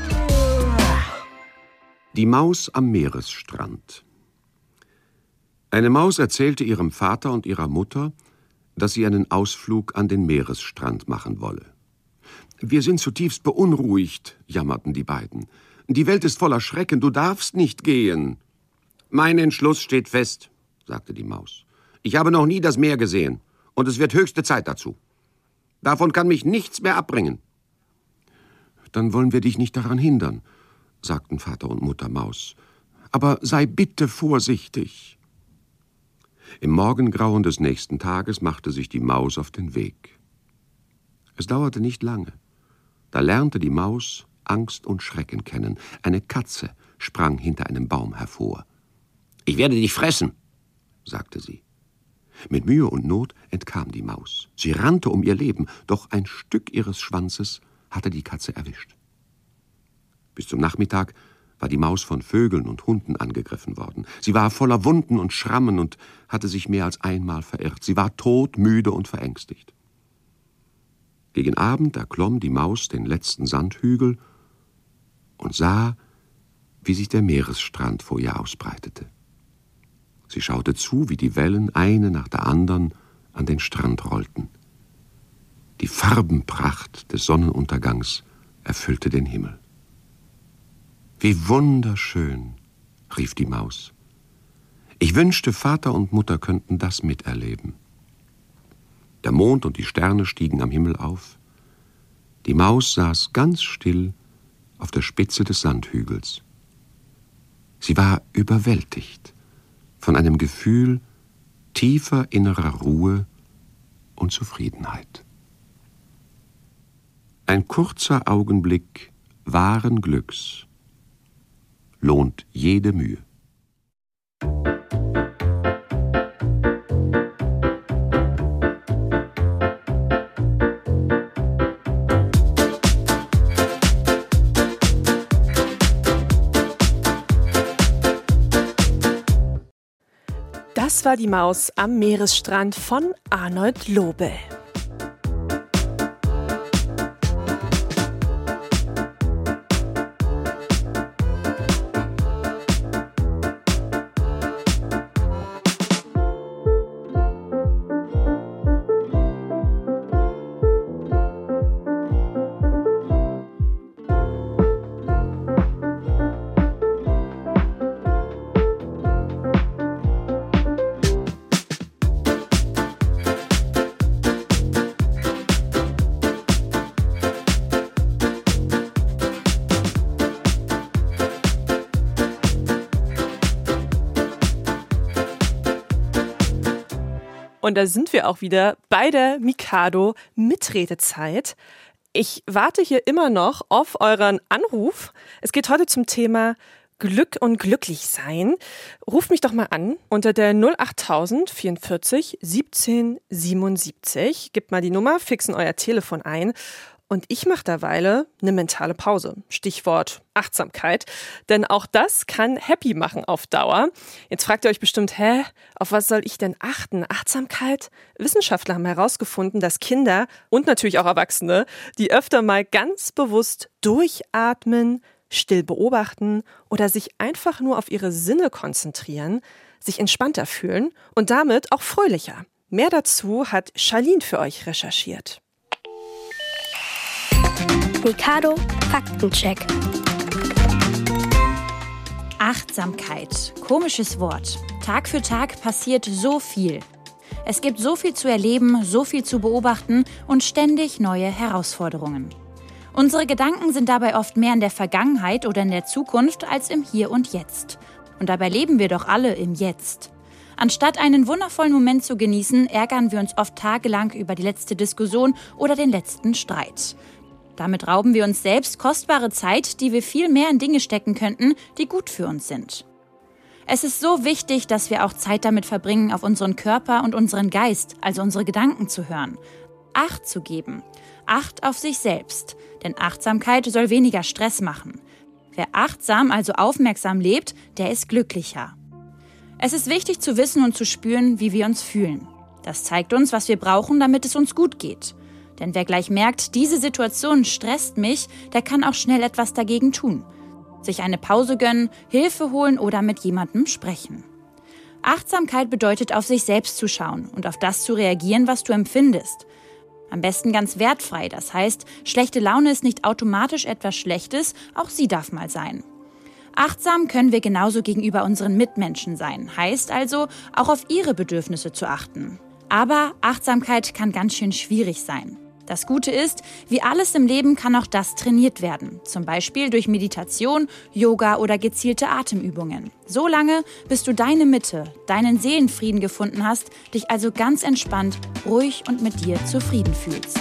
Die Maus am Meeresstrand. Eine Maus erzählte ihrem Vater und ihrer Mutter, dass sie einen Ausflug an den Meeresstrand machen wolle. »Wir sind zutiefst beunruhigt«, jammerten die beiden. »Die Welt ist voller Schrecken, du darfst nicht gehen.« »Mein Entschluss steht fest«, sagte die Maus. »Ich habe noch nie das Meer gesehen, und es wird höchste Zeit dazu. Davon kann mich nichts mehr abbringen.« »Dann wollen wir dich nicht daran hindern«, sagten Vater und Mutter Maus. »Aber sei bitte vorsichtig.« Im Morgengrauen des nächsten Tages machte sich die Maus auf den Weg. Es dauerte nicht lange. Da lernte die Maus Angst und Schrecken kennen. Eine Katze sprang hinter einem Baum hervor. »Ich werde dich fressen«, sagte sie. Mit Mühe und Not entkam die Maus. Sie rannte um ihr Leben, doch ein Stück ihres Schwanzes hatte die Katze erwischt. Bis zum Nachmittag war die Maus von Vögeln und Hunden angegriffen worden. Sie war voller Wunden und Schrammen und hatte sich mehr als einmal verirrt. Sie war todmüde und verängstigt. Gegen Abend erklomm die Maus den letzten Sandhügel und sah, wie sich der Meeresstrand vor ihr ausbreitete. Sie schaute zu, wie die Wellen eine nach der anderen an den Strand rollten. Die Farbenpracht des Sonnenuntergangs erfüllte den Himmel. »Wie wunderschön«, rief die Maus. »Ich wünschte, Vater und Mutter könnten das miterleben.« Der Mond und die Sterne stiegen am Himmel auf. Die Maus saß ganz still auf der Spitze des Sandhügels. Sie war überwältigt von einem Gefühl tiefer innerer Ruhe und Zufriedenheit. Ein kurzer Augenblick wahren Glücks lohnt jede Mühe. Das war die Maus am Meeresstrand von Arnold Lobel. Und da sind wir auch wieder bei der Mikado Mitredezeit. Ich warte hier immer noch auf euren Anruf. Es geht heute zum Thema Glück und Glücklichsein. Ruft mich doch mal an unter der 08000 44 17 77. Gebt mal die Nummer, fixen euer Telefon ein. Und ich mache derweil eine mentale Pause. Stichwort Achtsamkeit. Denn auch das kann happy machen auf Dauer. Jetzt fragt ihr euch bestimmt, auf was soll ich denn achten? Achtsamkeit? Wissenschaftler haben herausgefunden, dass Kinder und natürlich auch Erwachsene, die öfter mal ganz bewusst durchatmen, still beobachten oder sich einfach nur auf ihre Sinne konzentrieren, sich entspannter fühlen und damit auch fröhlicher. Mehr dazu hat Charlene für euch recherchiert. Mikado Faktencheck. Achtsamkeit. Komisches Wort. Tag für Tag passiert so viel. Es gibt so viel zu erleben, so viel zu beobachten und ständig neue Herausforderungen. Unsere Gedanken sind dabei oft mehr in der Vergangenheit oder in der Zukunft als im Hier und Jetzt. Und dabei leben wir doch alle im Jetzt. Anstatt einen wundervollen Moment zu genießen, ärgern wir uns oft tagelang über die letzte Diskussion oder den letzten Streit. Damit rauben wir uns selbst kostbare Zeit, die wir viel mehr in Dinge stecken könnten, die gut für uns sind. Es ist so wichtig, dass wir auch Zeit damit verbringen, auf unseren Körper und unseren Geist, also unsere Gedanken zu hören. Acht zu geben. Acht auf sich selbst. Denn Achtsamkeit soll weniger Stress machen. Wer achtsam, also aufmerksam lebt, der ist glücklicher. Es ist wichtig zu wissen und zu spüren, wie wir uns fühlen. Das zeigt uns, was wir brauchen, damit es uns gut geht. Denn wer gleich merkt, diese Situation stresst mich, der kann auch schnell etwas dagegen tun. Sich eine Pause gönnen, Hilfe holen oder mit jemandem sprechen. Achtsamkeit bedeutet, auf sich selbst zu schauen und auf das zu reagieren, was du empfindest. Am besten ganz wertfrei, das heißt, schlechte Laune ist nicht automatisch etwas Schlechtes, auch sie darf mal sein. Achtsam können wir genauso gegenüber unseren Mitmenschen sein, heißt also, auch auf ihre Bedürfnisse zu achten. Aber Achtsamkeit kann ganz schön schwierig sein. Das Gute ist, wie alles im Leben kann auch das trainiert werden. Zum Beispiel durch Meditation, Yoga oder gezielte Atemübungen. So lange, bis du deine Mitte, deinen Seelenfrieden gefunden hast, dich also ganz entspannt, ruhig und mit dir zufrieden fühlst.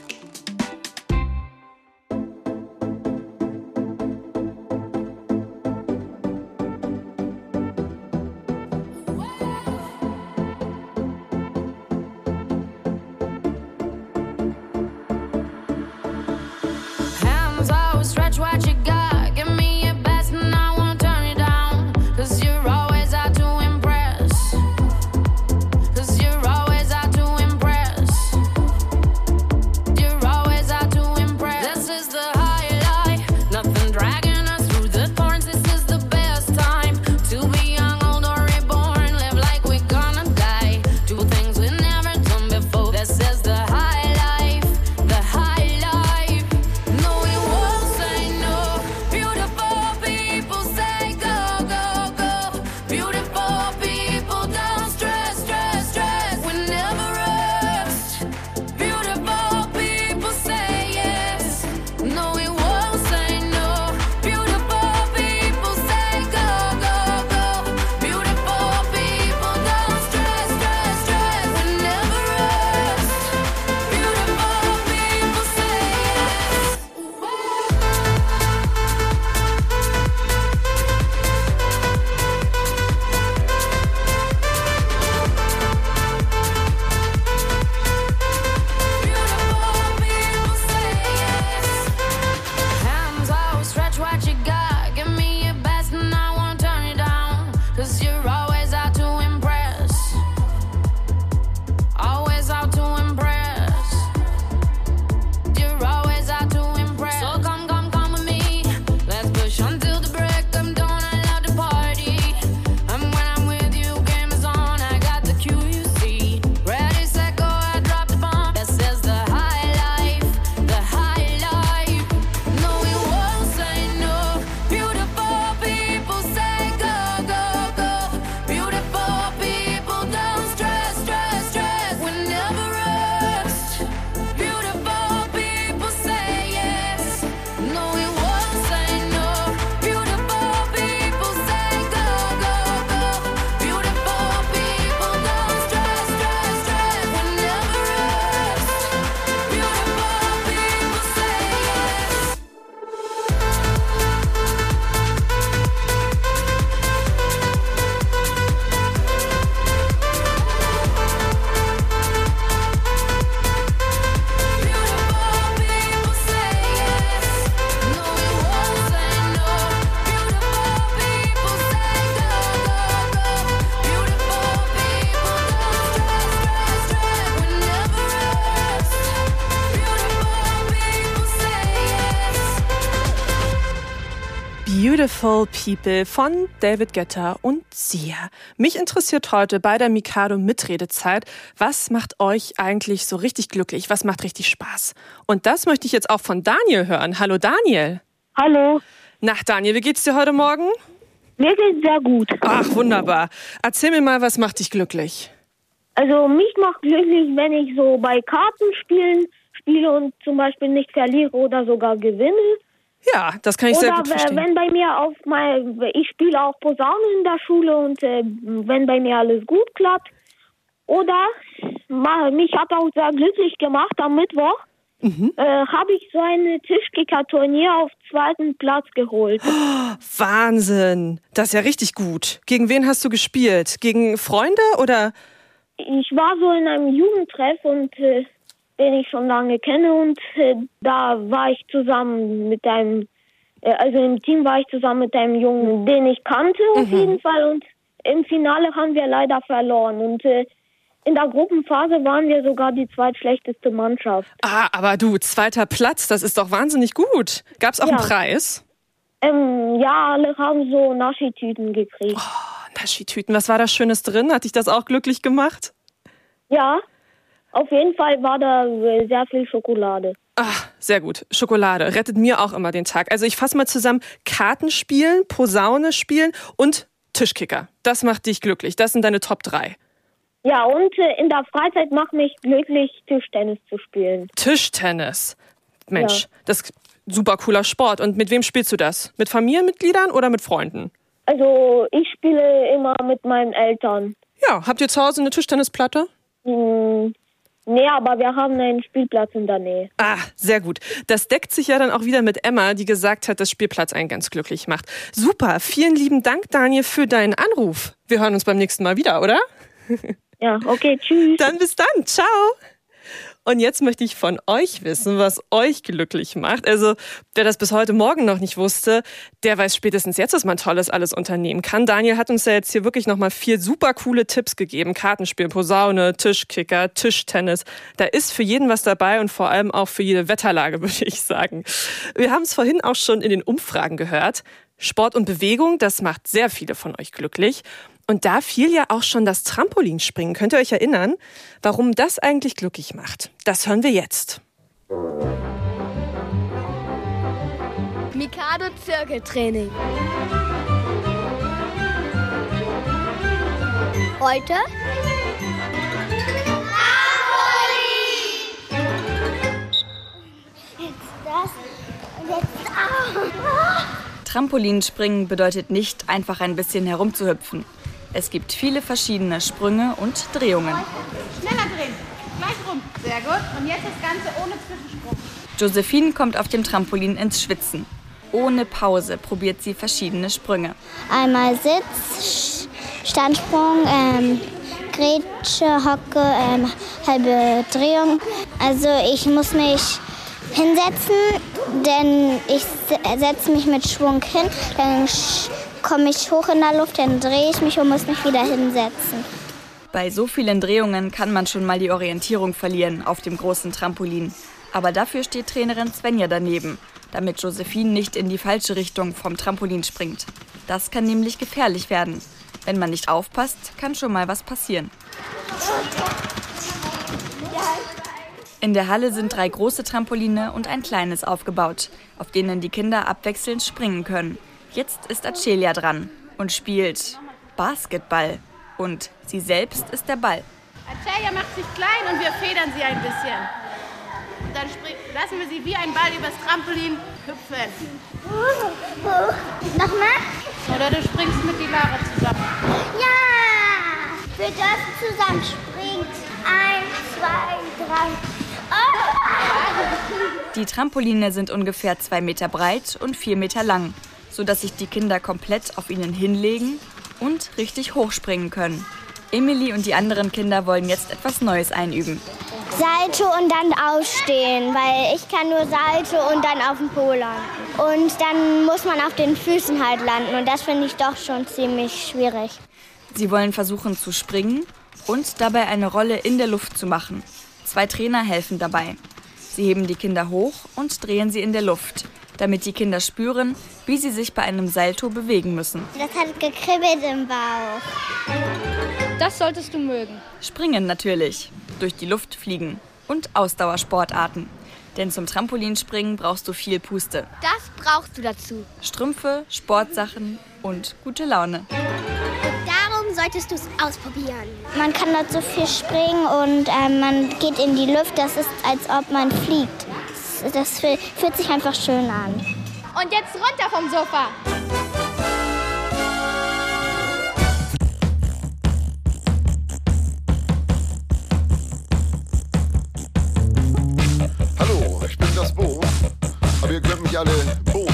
Beautiful People von David Guetta und Sia. Mich interessiert heute bei der Mikado Mitredezeit, was macht euch eigentlich so richtig glücklich? Was macht richtig Spaß? Und das möchte ich jetzt auch von Daniel hören. Hallo Daniel. Hallo. Na Daniel, wie geht's dir heute Morgen? Mir geht's sehr gut. Ach, wunderbar. Erzähl mir mal, was macht dich glücklich? Also mich macht glücklich, wenn ich so bei Kartenspielen spiele und zum Beispiel nicht verliere oder sogar gewinne. Ja, das kann ich sehr gut verstehen. Oder wenn bei mir ich spiele auch Posaune in der Schule und wenn bei mir alles gut klappt. Oder mich hat auch sehr glücklich gemacht am Mittwoch. habe ich so ein Tischkicker-Turnier auf 2. Platz geholt. Wahnsinn, das ist ja richtig gut. Gegen wen hast du gespielt? Gegen Freunde oder? Ich war so in einem Jugendtreff und den ich schon lange kenne und da war ich zusammen mit einem, also im Team war ich zusammen mit einem Jungen, den ich kannte auf jeden Fall und im Finale haben wir leider verloren und in der Gruppenphase waren wir sogar die zweitschlechteste Mannschaft. Ah, aber du, 2. Platz, das ist doch wahnsinnig gut. Gab's auch einen Preis? Ja, alle haben so Naschitüten gekriegt. Oh, Naschitüten, was war da Schönes drin? Hat dich das auch glücklich gemacht? Ja, auf jeden Fall war da sehr viel Schokolade. Ach, sehr gut. Schokolade rettet mir auch immer den Tag. Also ich fasse mal zusammen, Karten spielen, Posaune spielen und Tischkicker. Das macht dich glücklich. Das sind deine Top 3. Ja, und in der Freizeit macht mich glücklich, Tischtennis zu spielen. Tischtennis? Mensch, das ist ein super cooler Sport. Und mit wem spielst du das? Mit Familienmitgliedern oder mit Freunden? Also ich spiele immer mit meinen Eltern. Ja, habt ihr zu Hause eine Tischtennisplatte? Nee, aber wir haben einen Spielplatz in der Nähe. Ah, sehr gut. Das deckt sich ja dann auch wieder mit Emma, die gesagt hat, dass Spielplatz einen ganz glücklich macht. Super, vielen lieben Dank, Daniel, für deinen Anruf. Wir hören uns beim nächsten Mal wieder, oder? Ja, okay, tschüss. Dann bis dann, ciao. Und jetzt möchte ich von euch wissen, was euch glücklich macht. Also, wer das bis heute Morgen noch nicht wusste, der weiß spätestens jetzt, dass man Tolles alles unternehmen kann. Daniel hat uns ja jetzt hier wirklich nochmal 4 super coole Tipps gegeben. Kartenspiel, Posaune, Tischkicker, Tischtennis. Da ist für jeden was dabei und vor allem auch für jede Wetterlage, würde ich sagen. Wir haben es vorhin auch schon in den Umfragen gehört. Sport und Bewegung, das macht sehr viele von euch glücklich. Und da fiel ja auch schon das Trampolinspringen. Könnt ihr euch erinnern, warum das eigentlich glücklich macht? Das hören wir jetzt. Mikado Zirkeltraining. Heute Trampolinspringen bedeutet nicht, einfach ein bisschen herumzuhüpfen. Es gibt viele verschiedene Sprünge und Drehungen. Schneller drehen, gleich rum. Sehr gut. Und jetzt das Ganze ohne Zwischensprung. Josephine kommt auf dem Trampolin ins Schwitzen. Ohne Pause probiert sie verschiedene Sprünge. Einmal Sitz, Standsprung, Grätsche, Hocke, halbe Drehung. Also ich muss mich hinsetzen, denn ich setze mich mit Schwung hin, dann komme ich hoch in der Luft, dann drehe ich mich und muss mich wieder hinsetzen. Bei so vielen Drehungen kann man schon mal die Orientierung verlieren auf dem großen Trampolin. Aber dafür steht Trainerin Svenja daneben, damit Josephine nicht in die falsche Richtung vom Trampolin springt. Das kann nämlich gefährlich werden. Wenn man nicht aufpasst, kann schon mal was passieren. In der Halle sind 3 große Trampoline und ein kleines aufgebaut, auf denen die Kinder abwechselnd springen können. Jetzt ist Acelia dran und spielt Basketball. Und sie selbst ist der Ball. Acelia macht sich klein und wir federn sie ein bisschen. Dann lassen wir sie wie ein Ball übers Trampolin hüpfen. Nochmal? Oder du springst mit die Lara zusammen. Ja! Wir dürfen zusammen springen. 1, 2, 3. Die Trampoline sind ungefähr 2 Meter breit und 4 Meter lang, sodass sich die Kinder komplett auf ihnen hinlegen und richtig hochspringen können. Emily und die anderen Kinder wollen jetzt etwas Neues einüben. Salto und dann aufstehen, weil ich kann nur Salto und dann auf dem Po landen. Und dann muss man auf den Füßen halt landen und das finde ich doch schon ziemlich schwierig. Sie wollen versuchen zu springen und dabei eine Rolle in der Luft zu machen. 2 Trainer helfen dabei. Sie heben die Kinder hoch und drehen sie in der Luft, damit die Kinder spüren, wie sie sich bei einem Salto bewegen müssen. Das hat gekribbelt im Bauch. Das solltest du mögen. Springen natürlich, durch die Luft fliegen und Ausdauersportarten. Denn zum Trampolinspringen brauchst du viel Puste. Das brauchst du dazu. Strümpfe, Sportsachen und gute Laune. Darum solltest du es ausprobieren. Man kann dort so viel springen und man geht in die Luft. Das ist, als ob man fliegt. Das fühlt sich einfach schön an. Und jetzt runter vom Sofa. Hallo, euch alle Bohnen.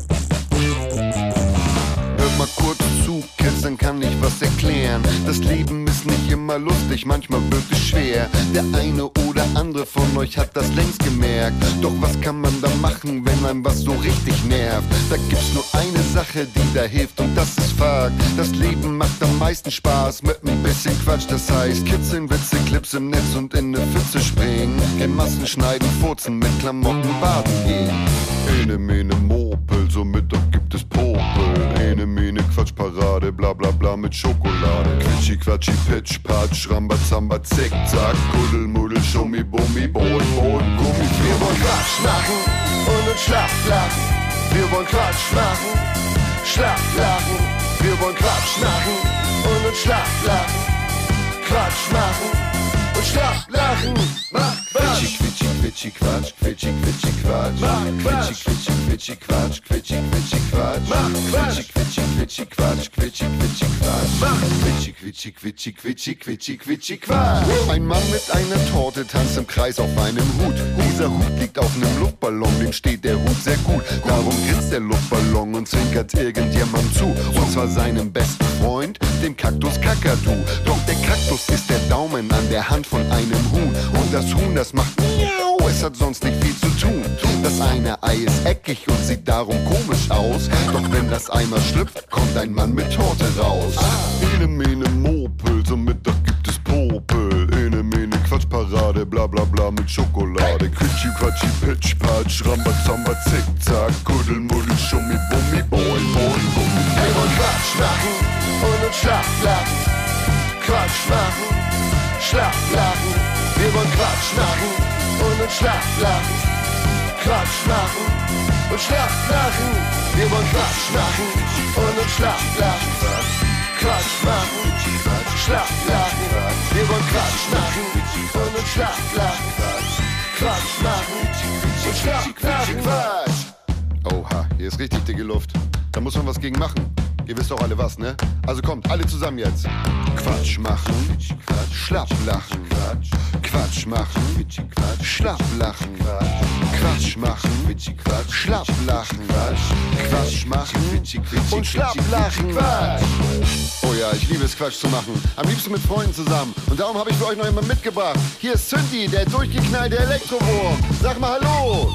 Hört mal kurz zu, Kids, dann kann ich was erklären. Das Leben ist nicht immer lustig, manchmal wird es schwer. Der eine oder andere von euch hat das längst gemerkt. Doch was kann man da machen, wenn einem was so richtig nervt? Da gibt's nur eine Sache, die da hilft, und das ist Fakt. Das Leben macht am meisten Spaß mit ein bisschen Quatsch. Das heißt, kitzeln, Witze, Clips im Netz und in ne Pfütze springen. In Massen schneiden, furzen, mit Klamotten baden gehen. Ene, mene, Mopel, so Mittag gibt es Popel. Ene, mene, Quatschparade, bla bla bla mit Schokolade. Quitschi, Quatschi, Pitsch, Patsch, Rambazamba, Zickzack. Kuddel, Muddel, Schummi, Bummi, Boden, Gummi. Wir wollen Quatsch machen und uns Schlaf lachen. Wir wollen Quatsch machen, Schlaf lachen. Wir wollen Quatsch machen und uns Schlaf lachen. Quatsch machen und Schlaf lachen. Mach Quatsch. Quitschi, Quitschi, Quatsch, Quitschi, Quitschi, Quatsch. Quitschi, Quitschi, Quitschi, Quatsch, Quitschi, Quitschi, Quatsch. Quitschi, Quitschi, Quitschi, Quatsch, Quitschi, Quitschi, Quatsch. Quitschi, Quitschi, Quitschi, Quitschi, Quitschi, Quitschi, Quatsch. Ein Mann mit einer Torte tanzt im Kreis auf einem Hut. Dieser Hut liegt auf einem Luftballon, dem steht der Hut sehr gut. Darum grinst der Luftballon und zwinkert irgendjemandem zu. Und zwar seinem besten Freund, dem Kaktus Kakadu. Doch der Kaktus ist der Daumen an der Hand von einem Huhn. Und das Huhn, das macht miau, es hat sonst nicht viel zu tun. Das eine Ei ist eckig und sieht darum komisch aus. Doch wenn das einmal schlüpft, kommt ein Mann mit Torte raus. Ene, mene, Mopel, zum Mittag gibt es Popel. Ene, mene, Quatschparade, bla bla bla mit Schokolade. Quitschi, Quatschi, Pitsch, Patsch, Rambazamba, Zickzack. Kuddel, Muddel, Schummi, Bummi, Boing, Gummi. Wir wollen Quatsch machen und uns Schlaf lachen. Quatsch machen, Schlaf lachen. Wir wollen Quatsch machen und uns Schlaf lachen. Quatsch machen und Schlaf lachen. Wir wollen Quatsch machen und uns Schlaf lachen. Quatsch machen, Schlaf lachen. Wir wollen Quatsch machen und uns Schlaf lachen. Quatsch machen und Schlaf lachen. Quatsch. Oha, hier ist richtig dicke Luft. Da muss man was gegen machen. Ihr wisst doch alle was, ne? Also kommt, alle zusammen jetzt. Quatsch machen, Schlapp lachen. Quatsch machen, Schlapp lachen. Quatsch machen, Schlapp lachen. Quatsch machen und Schlapp lachen. Quatsch. Oh ja, ich liebe es, Quatsch zu machen. Am liebsten mit Freunden zusammen. Und darum habe ich für euch noch jemand mitgebracht. Hier ist Cindy, der durchgeknallte Elektrowurm. Sag mal Hallo.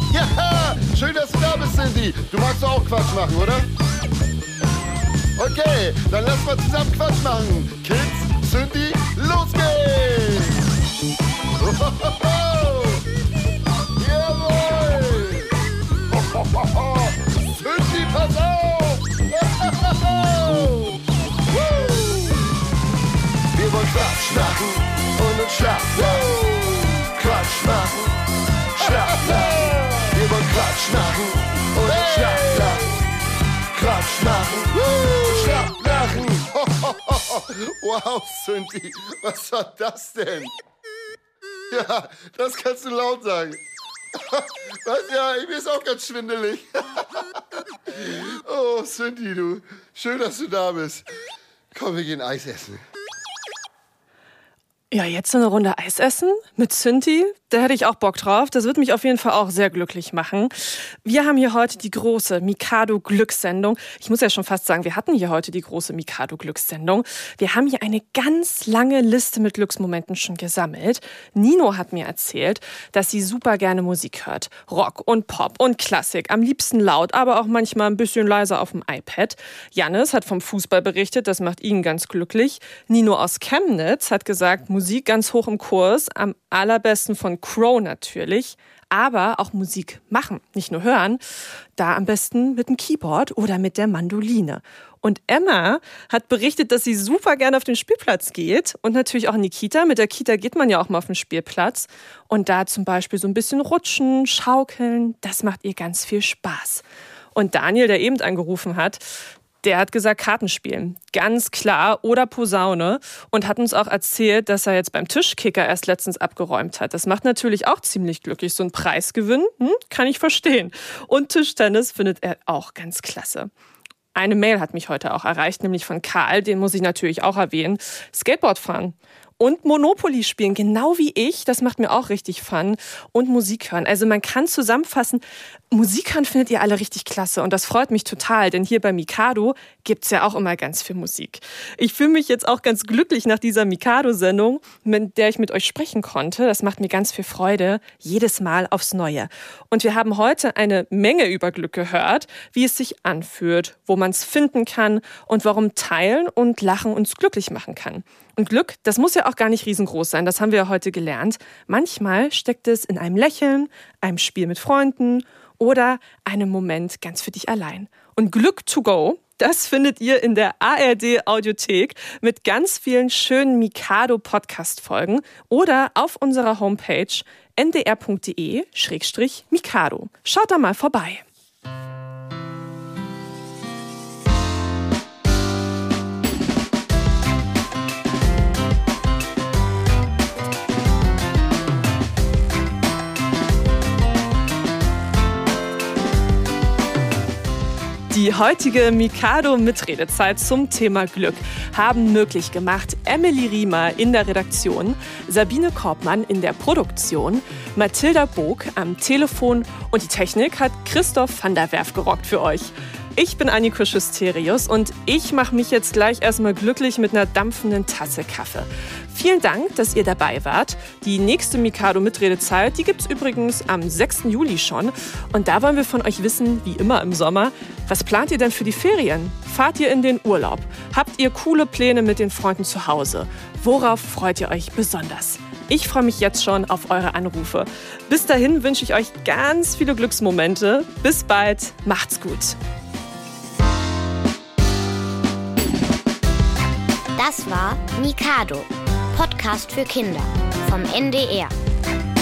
Ja, schön, dass du da bist, Cindy. Du magst doch auch Quatsch machen, oder? Okay, dann lass mal zusammen Quatsch machen. Kids, Cindy, los geht's! Jawohl! Cindy, pass auf! Wir wollen Quatsch machen und uns Schlaf lachen. Quatsch machen, Schlaf lachen. Wir wollen Quatsch machen und uns Schlaf lachen. Quatsch machen, Schlapp lachen. Wow, Cindy, was war das denn? Ja, das kannst du laut sagen. Was, ja, mir ist auch ganz schwindelig. Oh, Cindy, du, schön, dass du da bist. Komm, wir gehen Eis essen. Ja, jetzt so eine Runde Eis essen mit Cindy, da hätte ich auch Bock drauf. Das wird mich auf jeden Fall auch sehr glücklich machen. Wir haben hier heute die große Mikado-Glückssendung. Ich muss ja schon fast sagen, wir hatten hier heute die große Mikado-Glückssendung. Wir haben hier eine ganz lange Liste mit Glücksmomenten schon gesammelt. Nino hat mir erzählt, dass sie super gerne Musik hört. Rock und Pop und Klassik. Am liebsten laut, aber auch manchmal ein bisschen leiser auf dem iPad. Jannis hat vom Fußball berichtet, das macht ihn ganz glücklich. Nino aus Chemnitz hat gesagt, Musik ganz hoch im Kurs, am allerbesten von Crow natürlich, aber auch Musik machen, nicht nur hören, da am besten mit dem Keyboard oder mit der Mandoline. Und Emma hat berichtet, dass sie super gerne auf den Spielplatz geht und natürlich auch in die Kita. Mit der Kita geht man ja auch mal auf den Spielplatz und da zum Beispiel so ein bisschen rutschen, schaukeln, das macht ihr ganz viel Spaß. Und Daniel, der eben angerufen hat, der hat gesagt, Kartenspielen, ganz klar, oder Posaune und hat uns auch erzählt, dass er jetzt beim Tischkicker erst letztens abgeräumt hat. Das macht natürlich auch ziemlich glücklich, so ein Preisgewinn, kann ich verstehen. Und Tischtennis findet er auch ganz klasse. Eine Mail hat mich heute auch erreicht, nämlich von Karl, den muss ich natürlich auch erwähnen. Skateboard fahren. Und Monopoly spielen, genau wie ich. Das macht mir auch richtig Fun. Und Musik hören. Also man kann zusammenfassen, Musik hören findet ihr alle richtig klasse. Und das freut mich total, denn hier bei Mikado gibt's ja auch immer ganz viel Musik. Ich fühle mich jetzt auch ganz glücklich nach dieser Mikado-Sendung, mit der ich mit euch sprechen konnte. Das macht mir ganz viel Freude, jedes Mal aufs Neue. Und wir haben heute eine Menge über Glück gehört, wie es sich anfühlt, wo man es finden kann und warum Teilen und Lachen uns glücklich machen kann. Und Glück, das muss ja auch gar nicht riesengroß sein, das haben wir ja heute gelernt. Manchmal steckt es in einem Lächeln, einem Spiel mit Freunden oder einem Moment ganz für dich allein. Und Glück to go, das findet ihr in der ARD-Audiothek mit ganz vielen schönen Mikado-Podcast-Folgen oder auf unserer Homepage ndr.de/Mikado. Schaut da mal vorbei. Die heutige Mikado-Mitredezeit zum Thema Glück haben möglich gemacht Emily Riemer in der Redaktion, Sabine Korbmann in der Produktion, Mathilda Bog am Telefon und die Technik hat Christoph van der Werf gerockt für euch. Ich bin Anniko Schüsterius und ich mache mich jetzt gleich erstmal glücklich mit einer dampfenden Tasse Kaffee. Vielen Dank, dass ihr dabei wart. Die nächste Mikado-Mitredezeit, die gibt's übrigens am 6. Juli schon. Und da wollen wir von euch wissen, wie immer im Sommer, was plant ihr denn für die Ferien? Fahrt ihr in den Urlaub? Habt ihr coole Pläne mit den Freunden zu Hause? Worauf freut ihr euch besonders? Ich freue mich jetzt schon auf eure Anrufe. Bis dahin wünsche ich euch ganz viele Glücksmomente. Bis bald, macht's gut. Das war Mikado, Podcast für Kinder vom NDR.